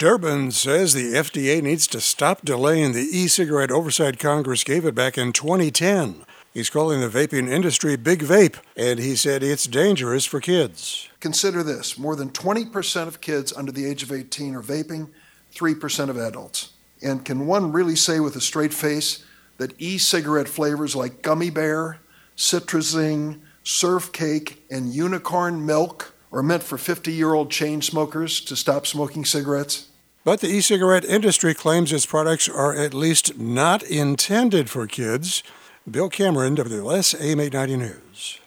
Durbin says the FDA needs to stop delaying the e-cigarette oversight Congress gave it back in 2010. He's calling the vaping industry big vape, and he said it's dangerous for kids. Consider this. More than 20% of kids under the age of 18 are vaping, 3% of adults. And can one really say with a straight face that e-cigarette flavors like Gummy Bear, Citrazing, Surf Cake, and Unicorn Milk are meant for 50-year-old chain smokers to stop smoking cigarettes? But the e-cigarette industry claims its products are at least not intended for kids. Bill Cameron, WLS AM 890 News.